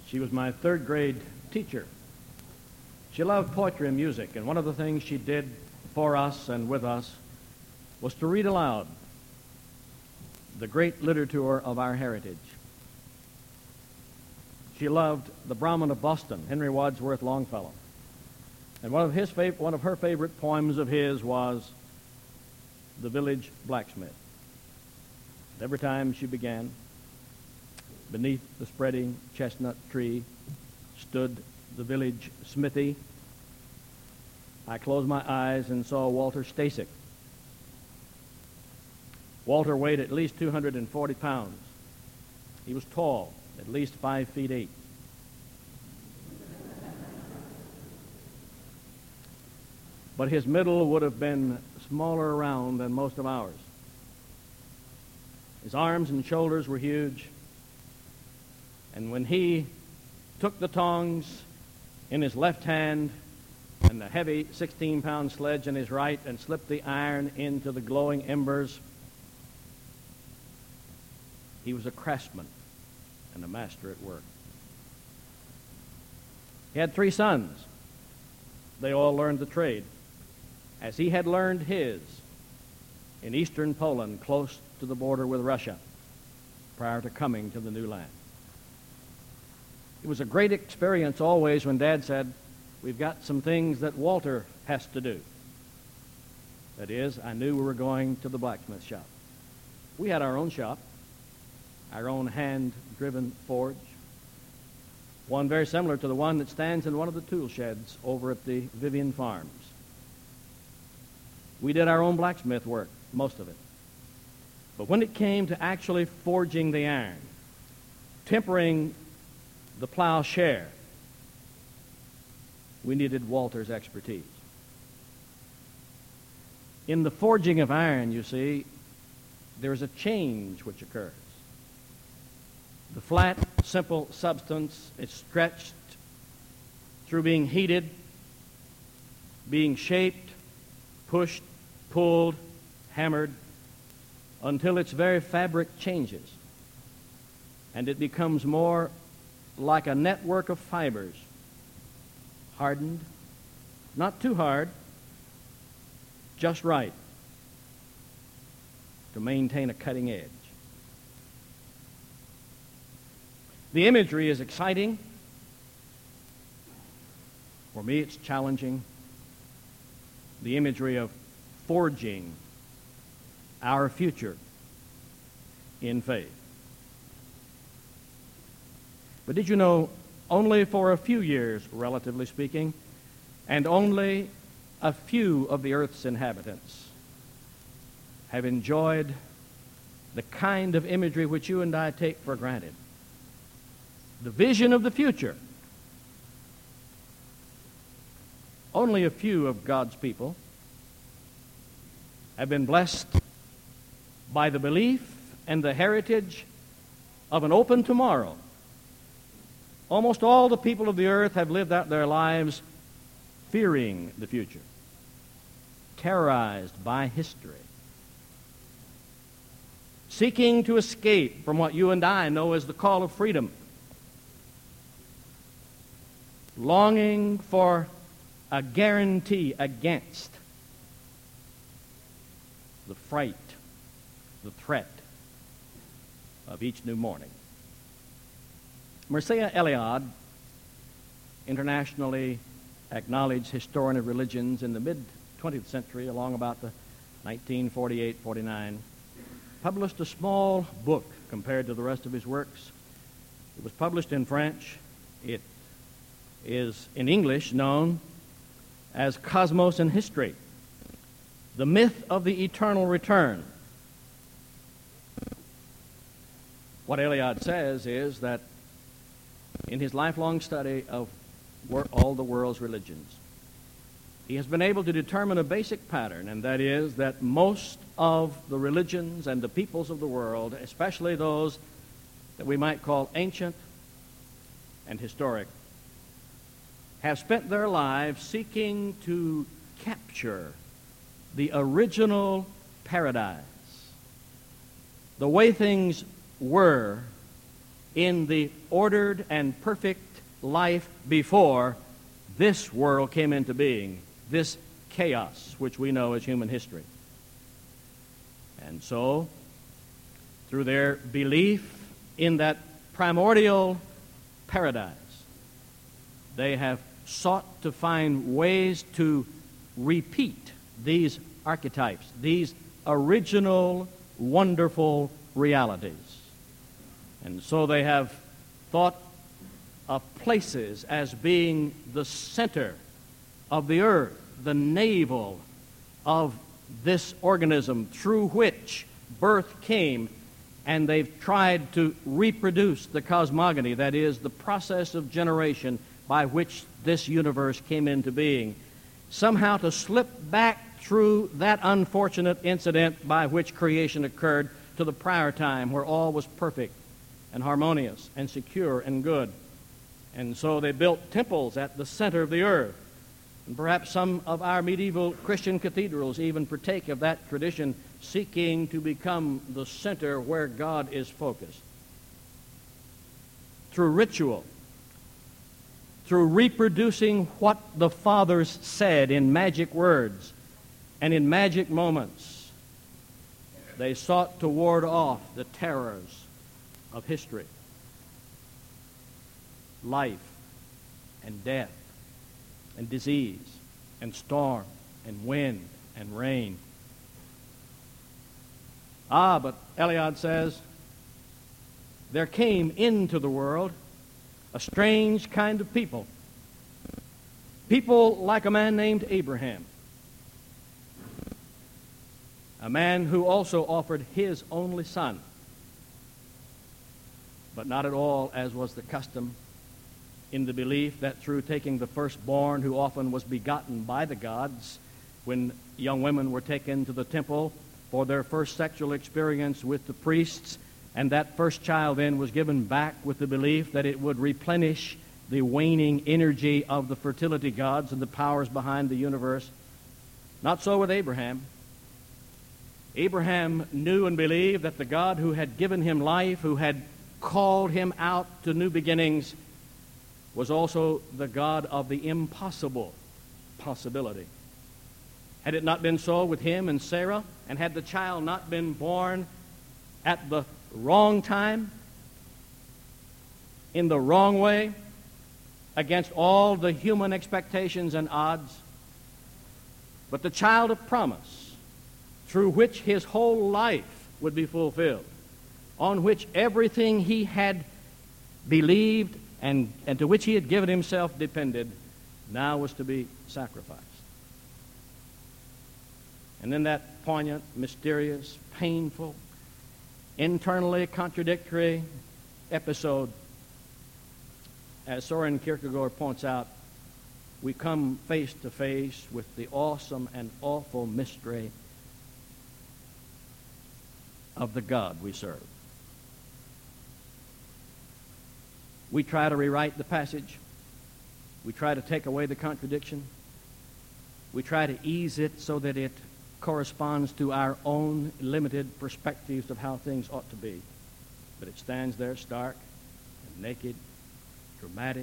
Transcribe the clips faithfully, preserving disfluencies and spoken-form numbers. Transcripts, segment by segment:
She was my third grade teacher. She loved poetry and music, and one of the things she did for us and with us was to read aloud the great literature of our heritage. She loved the Brahmin of Boston, Henry Wadsworth Longfellow. And one of his fav- one of her favorite poems of his was The Village Blacksmith. Every time she began, beneath the spreading chestnut tree stood the village smithy. I closed my eyes and saw Walter Stasek. Walter weighed at least two hundred forty pounds. He was tall, at least five feet eight. But his middle would have been smaller around than most of ours. His arms and shoulders were huge, and when he took the tongs in his left hand and the heavy sixteen-pound sledge in his right and slipped the iron into the glowing embers, he was a craftsman and a master at work. He had three sons. They all learned the trade, as he had learned his in eastern Poland, close to the border with Russia, prior to coming to the new land. It was a great experience always when Dad said, "We've got some things that Walter has to do." That is, I knew we were going to the blacksmith shop. We had our own shop, our own hand-driven forge, one very similar to the one that stands in one of the tool sheds over at the Vivian Farms. We did our own blacksmith work, most of it. But when it came to actually forging the iron, tempering the plowshare, we needed Walter's expertise. In the forging of iron, you see, there is a change which occurs. The flat, simple substance is stretched through being heated, being shaped, pushed, pulled, hammered, until its very fabric changes, and it becomes more like a network of fibers, hardened, not too hard, just right to maintain a cutting edge. The imagery is exciting. For me, it's challenging. The imagery of forging our future in faith. But did you know, only for a few years, relatively speaking, and only a few of the earth's inhabitants have enjoyed the kind of imagery which you and I take for granted. The vision of the future. Only a few of God's people have been blessed by the belief and the heritage of an open tomorrow. Almost all the people of the earth have lived out their lives fearing the future, terrorized by history, seeking to escape from what you and I know as the call of freedom, longing for a guarantee against the fright, the threat of each new morning. Mircea Eliade, internationally acknowledged historian of religions in the mid-twentieth century, along about the nineteen forty-eight forty-nine, published a small book compared to the rest of his works. It was published in French. It is, in English, known as Cosmos and History, The Myth of the Eternal Return. What Eliade says is that in his lifelong study of all the world's religions, he has been able to determine a basic pattern, and that is that most of the religions and the peoples of the world, especially those that we might call ancient and historic, have spent their lives seeking to capture the original paradise, the way things were in the ordered and perfect life before this world came into being, this chaos which we know as human history. And so, through their belief in that primordial paradise, they have sought to find ways to repeat these archetypes, these original, wonderful realities. And so they have thought of places as being the center of the earth, the navel of this organism through which birth came, and they've tried to reproduce the cosmogony, that is, the process of generation by which this universe came into being, somehow to slip back through that unfortunate incident by which creation occurred to the prior time where all was perfect and harmonious and secure and good. And so they built temples at the center of the earth. And perhaps some of our medieval Christian cathedrals even partake of that tradition, seeking to become the center where God is focused. Through ritual, through reproducing what the fathers said in magic words and in magic moments, they sought to ward off the terrors of history, life and death and disease and storm and wind and rain. Ah, but Eliade says, there came into the world a strange kind of people. People like a man named Abraham. A man who also offered his only son. But not at all as was the custom, in the belief that through taking the firstborn, who often was begotten by the gods, when young women were taken to the temple for their first sexual experience with the priests, and that first child then was given back with the belief that it would replenish the waning energy of the fertility gods and the powers behind the universe. Not so with Abraham. Abraham knew and believed that the God who had given him life, who had called him out to new beginnings, was also the God of the impossible possibility. Had it not been so with him and Sarah, and had the child not been born at the wrong time, in the wrong way, against all the human expectations and odds, but the child of promise, through which his whole life would be fulfilled, on which everything he had believed and, and to which he had given himself depended, now was to be sacrificed. And then that poignant, mysterious, painful, internally contradictory episode, as Soren Kierkegaard points out, we come face to face with the awesome and awful mystery of the God we serve. We try to rewrite the passage. We try to take away the contradiction. We try to ease it so that it corresponds to our own limited perspectives of how things ought to be. But it stands there stark and naked, dramatic.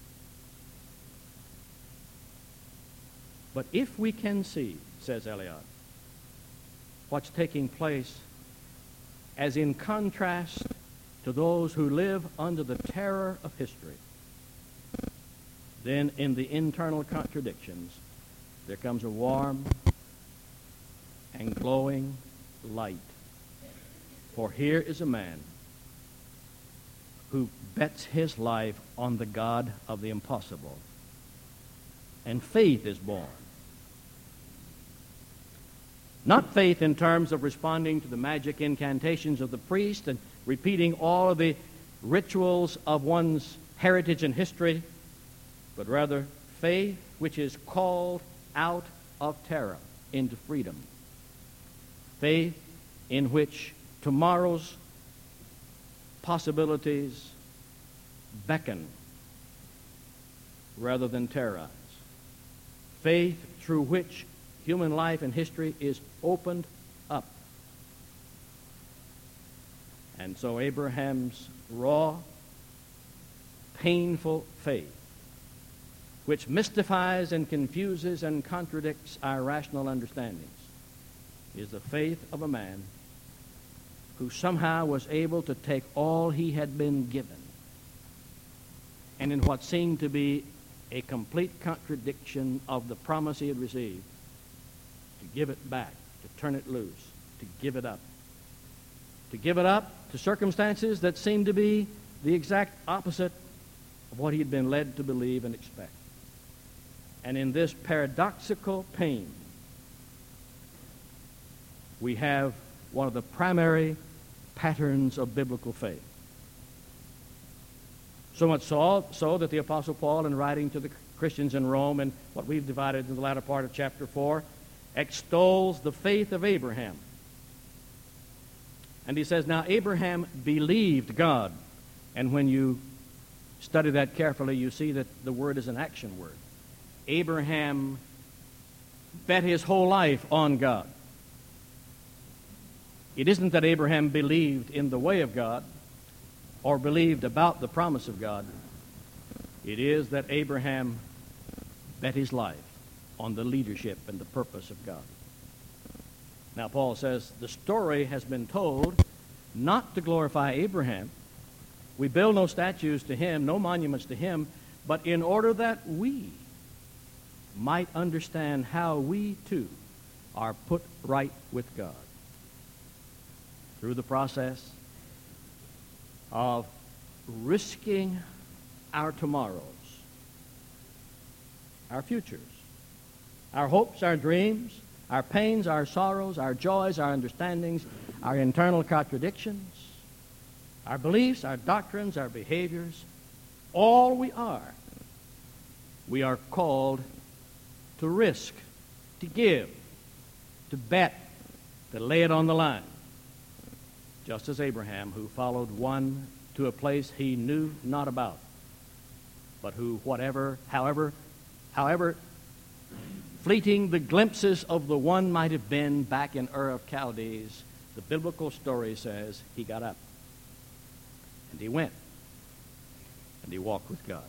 But if we can see, says Eliade, what's taking place as in contrast to those who live under the terror of history, then in the internal contradictions there comes a warm and glowing light. For here is a man who bets his life on the God of the impossible, and faith is born. Not faith in terms of responding to the magic incantations of the priest and repeating all of the rituals of one's heritage and history, but rather faith which is called out of terror into freedom. Faith in which tomorrow's possibilities beckon rather than terrorize. Faith through which human life and history is opened up. And so Abraham's raw painful faith, which mystifies and confuses and contradicts our rational understandings, is the faith of a man who somehow was able to take all he had been given, and in what seemed to be a complete contradiction of the promise he had received, to give it back, to turn it loose, to give it up. To give it up to circumstances that seemed to be the exact opposite of what he had been led to believe and expect. And in this paradoxical pain, we have one of the primary patterns of biblical faith. So much so, so that the Apostle Paul, in writing to the Christians in Rome, and what we've divided in the latter part of chapter four, extols the faith of Abraham. And he says, now Abraham believed God. And when you study that carefully, you see that the word is an action word. Abraham bet his whole life on God. It isn't that Abraham believed in the way of God or believed about the promise of God. It is that Abraham bet his life on the leadership and the purpose of God. Now, Paul says the story has been told not to glorify Abraham. We build no statues to him, no monuments to him, but in order that we might understand how we, too, are put right with God through the process of risking our tomorrows, our futures, our hopes, our dreams, our pains, our sorrows, our joys, our understandings, our internal contradictions, our beliefs, our doctrines, our behaviors, all we are, we are called to risk, to give, to bet, to lay it on the line. Just as Abraham, who followed one to a place he knew not about, but who, whatever, however, however fleeting the glimpses of the one might have been back in Ur of Chaldees, the biblical story says he got up and he went and he walked with God.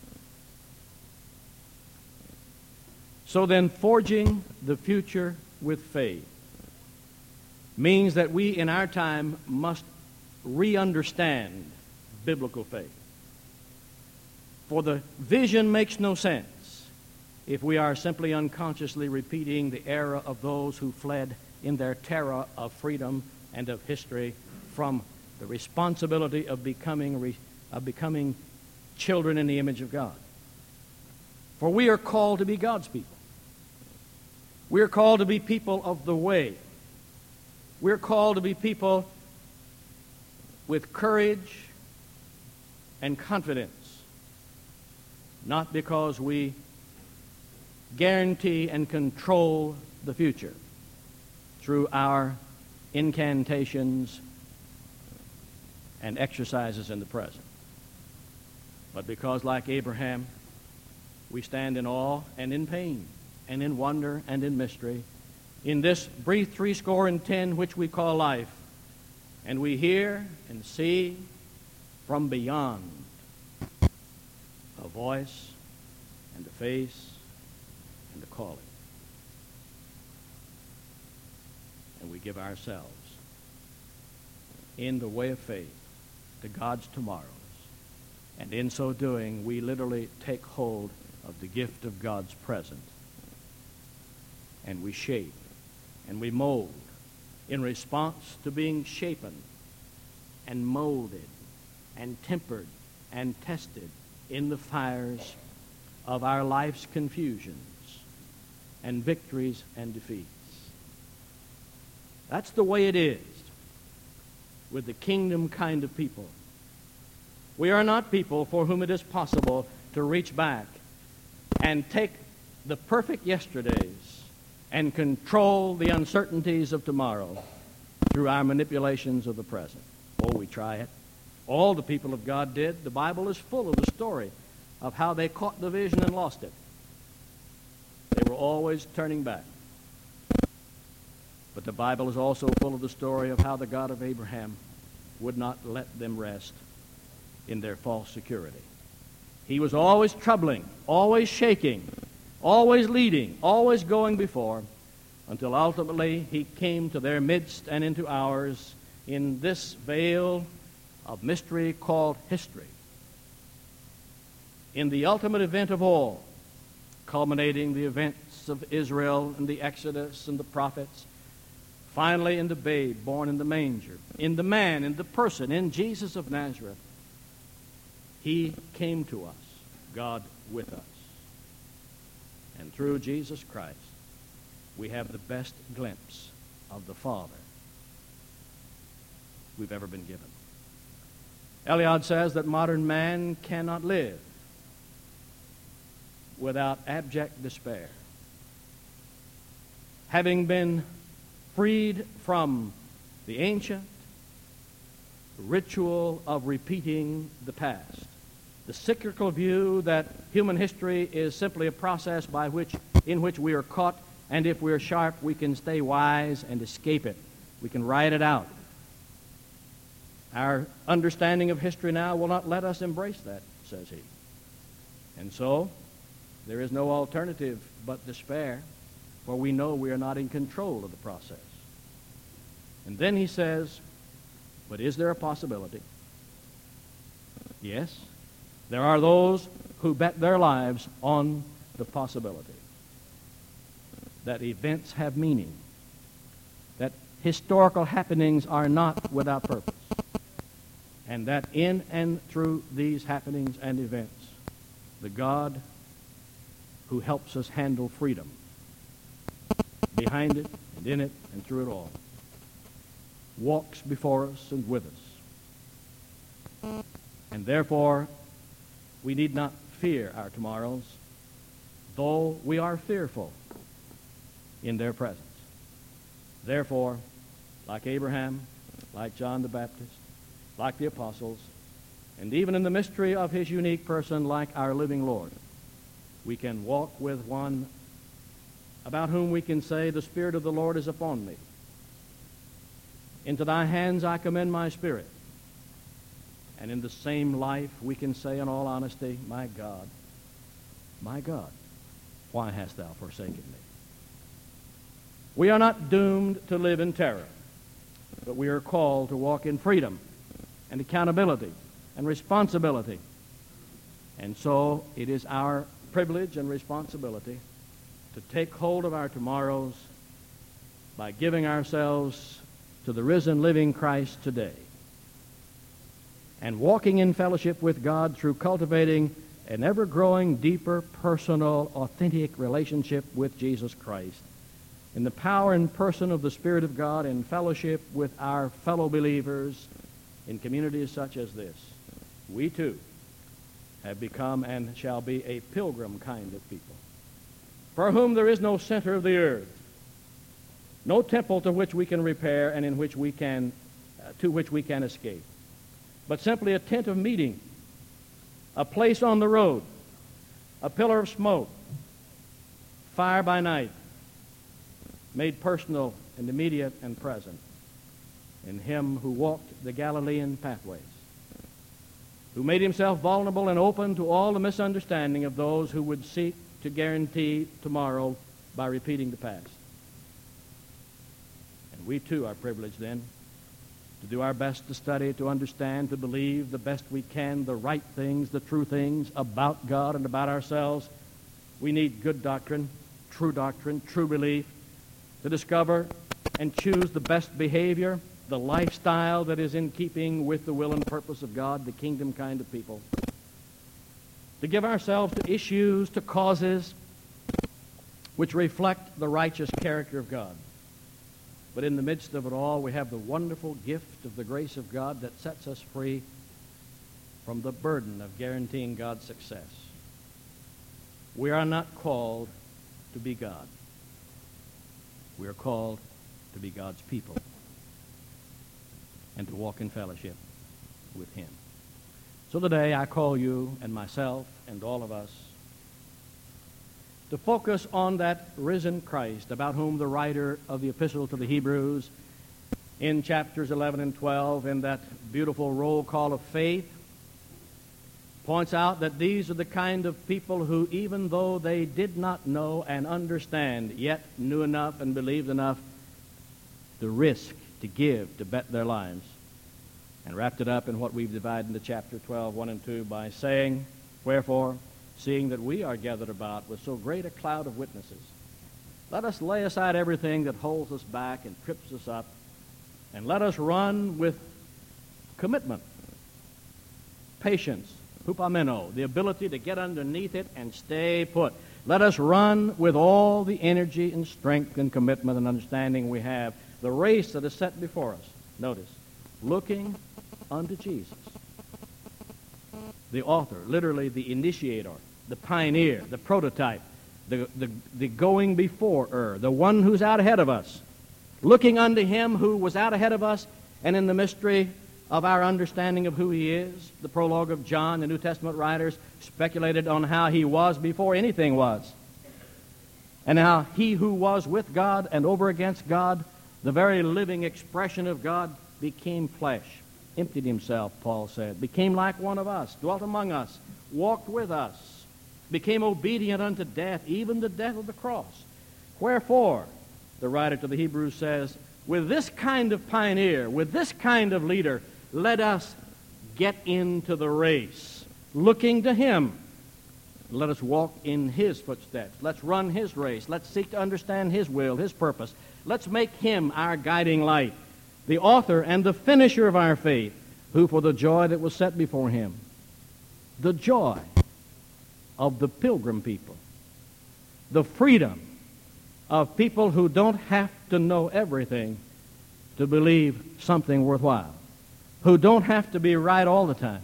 So then, forging the future with faith means that we in our time must re-understand biblical faith. For the vision makes no sense if we are simply unconsciously repeating the era of those who fled in their terror of freedom and of history from the responsibility of becoming, re, of becoming children in the image of God. For we are called to be God's people. We are called to be people of the way. We're called to be people with courage and confidence, not because we guarantee and control the future through our incantations and exercises in the present, but because, like Abraham, we stand in awe and in pain and in wonder and in mystery in this brief threescore and ten which we call life, and we hear and see from beyond a voice and a face and a calling. And we give ourselves in the way of faith to God's tomorrows. And in so doing, we literally take hold of the gift of God's present. And we shape and we mold in response to being shapen and molded and tempered and tested in the fires of our life's confusions and victories and defeats. That's the way it is with the kingdom kind of people. We are not people for whom it is possible to reach back and take the perfect yesterdays and control the uncertainties of tomorrow through our manipulations of the present. Oh, we try it. All the people of God did. The Bible is full of the story of how they caught the vision and lost it. They were always turning back. But the Bible is also full of the story of how the God of Abraham would not let them rest in their false security. He was always troubling, always shaking, always leading, always going before, until ultimately he came to their midst and into ours in this veil of mystery called history. In the ultimate event of all, culminating the events of Israel and the Exodus and the prophets, finally in the babe born in the manger, in the man, in the person, in Jesus of Nazareth, he came to us, God with us. And through Jesus Christ, we have the best glimpse of the Father we've ever been given. Eliot says that modern man cannot live without abject despair. Having been freed from the ancient ritual of repeating the past, the cyclical view that human history is simply a process by which, in which we are caught, and if we're sharp, we can stay wise and escape it. We can ride it out. Our understanding of history now will not let us embrace that, says he. And so, there is no alternative but despair, for we know we are not in control of the process. And then he says, but is there a possibility? Yes, there are those who bet their lives on the possibility that events have meaning, that historical happenings are not without purpose, and that in and through these happenings and events, the God who helps us handle freedom, behind it and in it and through it all, walks before us and with us. And therefore, we need not fear our tomorrows, though we are fearful in their presence. Therefore, like Abraham, like John the Baptist, like the apostles, and even in the mystery of his unique person, like our living Lord, we can walk with one about whom we can say, the Spirit of the Lord is upon me. Into thy hands I commend my spirit. And in the same life we can say in all honesty, my God, my God, why hast thou forsaken me? We are not doomed to live in terror, but we are called to walk in freedom and accountability and responsibility. And so it is our privilege and responsibility to take hold of our tomorrows by giving ourselves to the risen, living Christ today, and walking in fellowship with God through cultivating an ever-growing, deeper, personal, authentic relationship with Jesus Christ, in the power and person of the Spirit of God, in fellowship with our fellow believers in communities such as this. We too have become and shall be a pilgrim kind of people, for whom there is no center of the earth, no temple to which we can repair and in which we can, uh, to which we can escape, but simply a tent of meeting, a place on the road, a pillar of smoke, fire by night, made personal and immediate and present in him who walked the Galilean pathways, who made himself vulnerable and open to all the misunderstanding of those who would seek to guarantee tomorrow by repeating the past. And we too are privileged then to do our best to study, to understand, to believe the best we can, the right things, the true things about God and about ourselves. We need good doctrine, true doctrine, true belief, to discover and choose the best behavior, the lifestyle that is in keeping with the will and purpose of God, the kingdom kind of people. To give ourselves to issues, to causes which reflect the righteous character of God. But in the midst of it all, we have the wonderful gift of the grace of God that sets us free from the burden of guaranteeing God's success. We are not called to be God. We are called to be God's people and to walk in fellowship with him. So today I call you and myself and all of us to focus on that risen Christ about whom the writer of the Epistle to the Hebrews in chapters eleven and twelve, in that beautiful roll call of faith, points out that these are the kind of people who, even though they did not know and understand, yet knew enough and believed enough to risk, to give, to bet their lives. And wrapped it up in what we've divided into chapter twelve, one and two, by saying, "Wherefore, seeing that we are gathered about with so great a cloud of witnesses, let us lay aside everything that holds us back and trips us up, and let us run with commitment, patience, hupameno, the ability to get underneath it and stay put. Let us run with all the energy and strength and commitment and understanding we have the race that is set before us." Notice, looking unto Jesus, the author, literally the initiator, the pioneer, the prototype, the, the, the going before-er, the one who's out ahead of us. Looking unto him who was out ahead of us, and in the mystery of our understanding of who he is, the prologue of John, the New Testament writers speculated on how he was before anything was, and how he who was with God and over against God, the very living expression of God, became flesh, emptied himself, Paul said, became like one of us, dwelt among us, walked with us, became obedient unto death, even the death of the cross. Wherefore, the writer to the Hebrews says, with this kind of pioneer, with this kind of leader, let us get into the race, looking to him. Let us walk in his footsteps. Let's run his race. Let's seek to understand his will, his purpose. Let's make him our guiding light, the author and the finisher of our faith, who for the joy that was set before him, the joy of the pilgrim people, the freedom of people who don't have to know everything to believe something worthwhile, who don't have to be right all the time,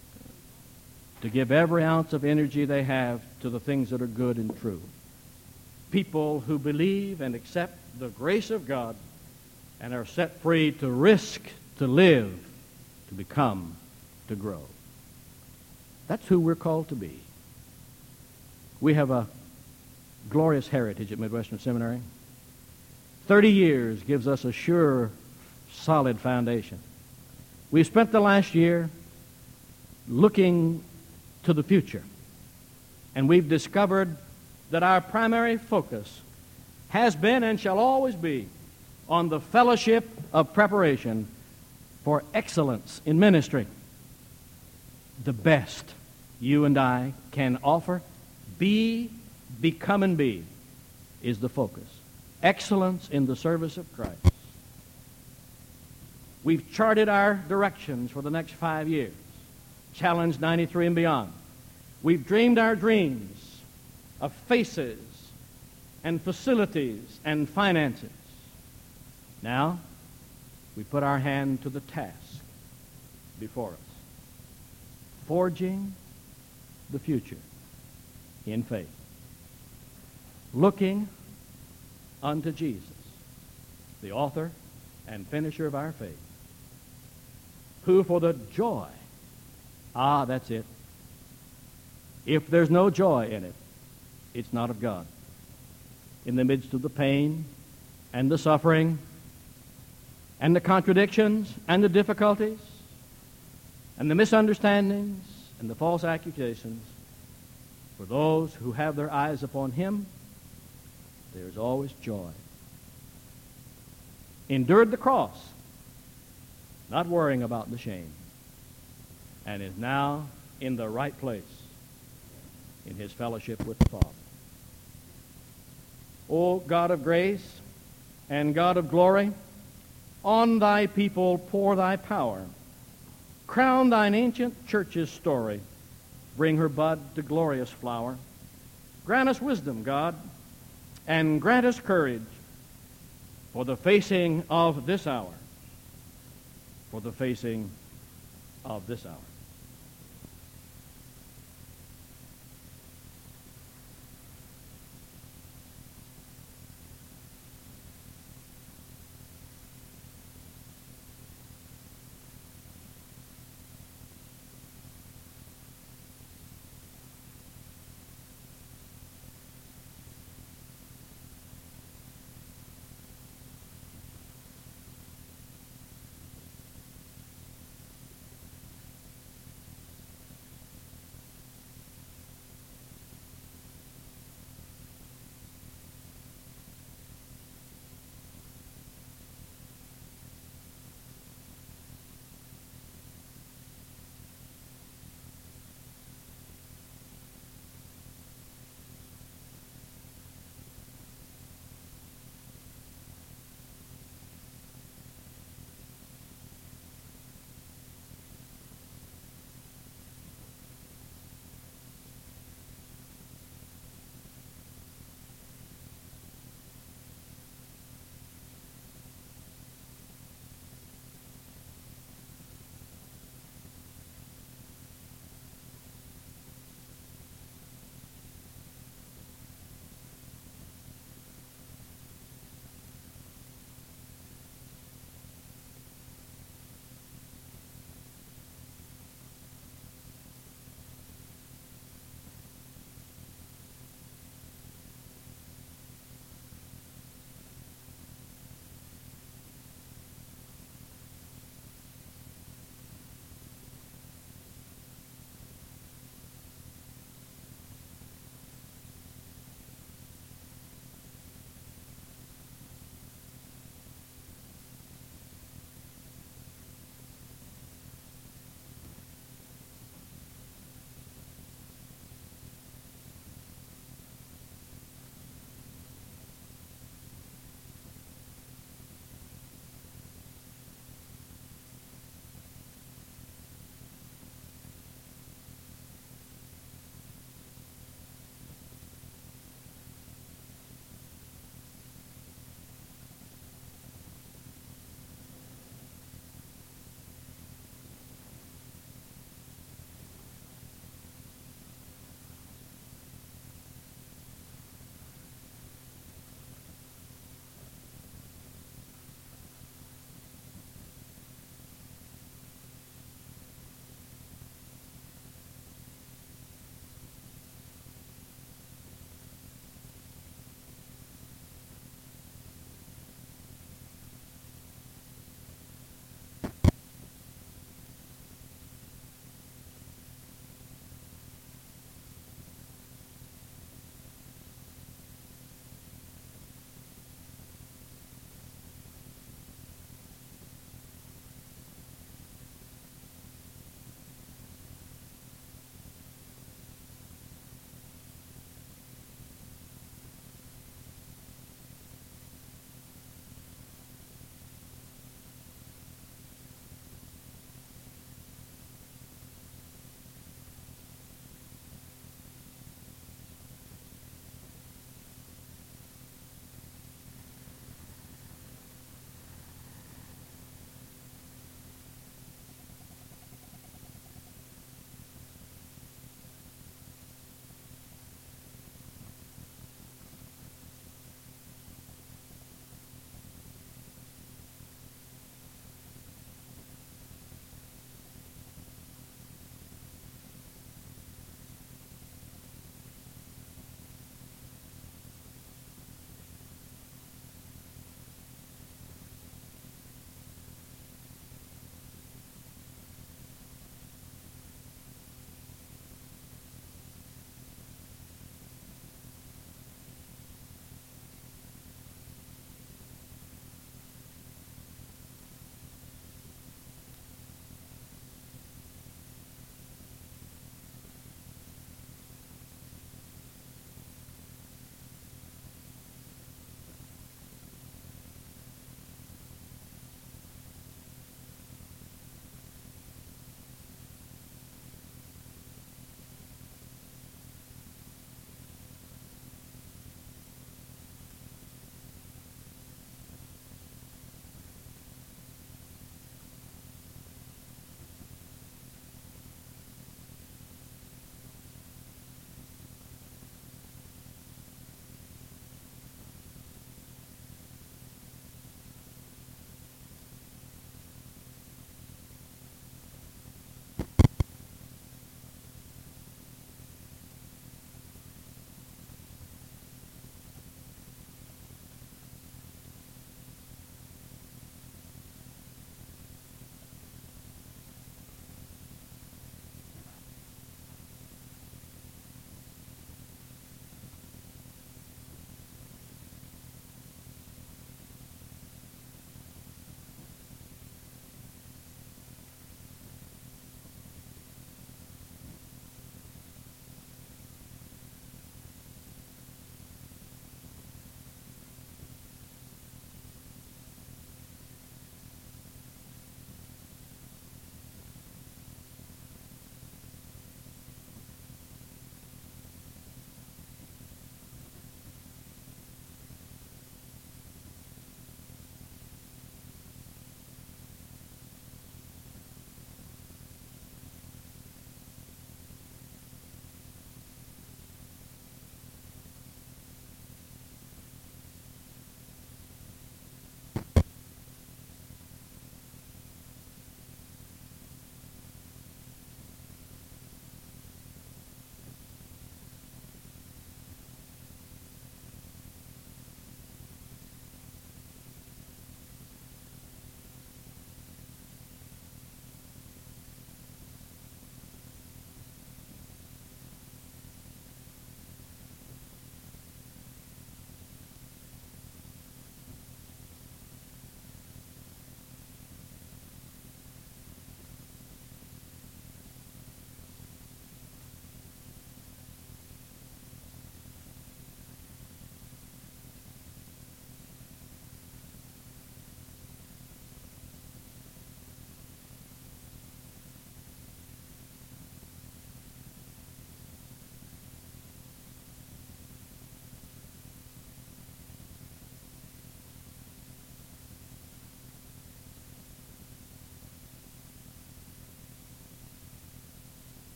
to give every ounce of energy they have to the things that are good and true. People who believe and accept the grace of God and are set free to risk, to live, to become, to grow. That's who we're called to be. We have a glorious heritage at Midwestern Seminary. Thirty years gives us a sure, solid foundation. We've spent the last year looking to the future, and we've discovered that our primary focus has been and shall always be on the fellowship of preparation for excellence in ministry. The best you and I can offer, be, become, and be, is the focus. Excellence in the service of Christ. We've charted our directions for the next five years. Challenge ninety-three and beyond. We've dreamed our dreams of faces and facilities and finances. Now, we put our hand to the task before us, forging the future in faith, looking unto Jesus, the author and finisher of our faith, who for the joy, ah, that's it. If there's no joy in it, it's not of God. In the midst of the pain and the suffering and the contradictions and the difficulties and the misunderstandings and the false accusations, for those who have their eyes upon him, there's always joy. Endured the cross, not worrying about the shame, and is now in the right place in his fellowship with the Father. O God of grace and God of glory, on thy people pour thy power. Crown thine ancient church's story. Bring her bud to glorious flower. Grant us wisdom, God, and grant us courage for the facing of this hour. For the facing of this hour.